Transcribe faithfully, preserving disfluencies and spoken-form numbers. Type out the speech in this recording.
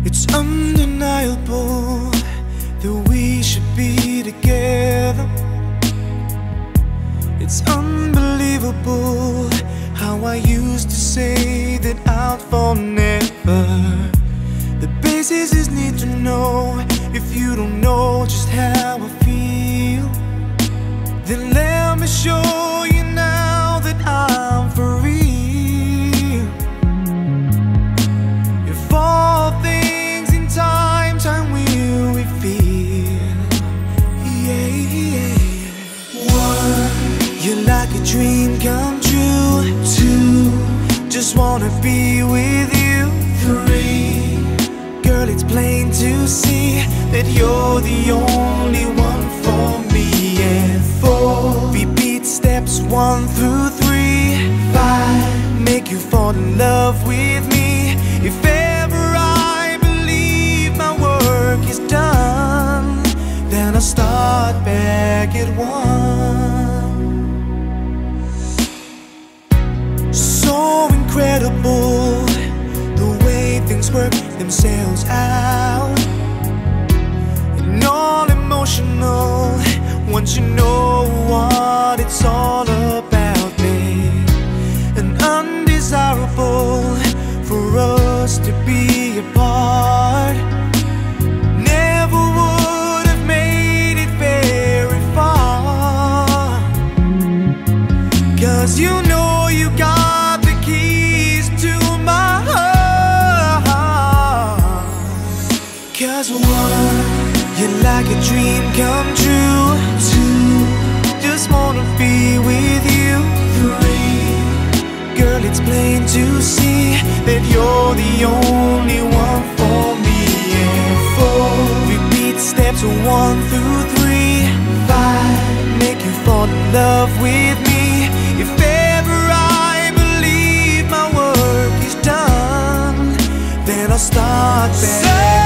It's undeniable that we should be together. It's unbelievable how I used to say that I'll fall never. The basis is need to know. If you don't know just how I feel, then let me show you now that I'm for real. If all things in time, time will reveal. Yeah, yeah. One, you're like a dream come true. Two, just wanna be with you. Three, girl, it's plain to see that you're the only one for me. And four, repeat steps one through three. Five, make you fall in love with me. If ever I believe my work is done, then I'll start back at one. So incredible the way things work themselves out, and all emotional once you know what it's all about, babe. And undesirable for us to be apart. Never would have made it very far, 'cause you know you got the keys to my heart. 'Cause one, you're like a dream come true. Two, just wanna be with you. Three, girl, it's plain to see that you're the only one for me. And four, repeat steps one through three. Five, make you fall in love with me. If ever I believe my work is done, then I'll start back.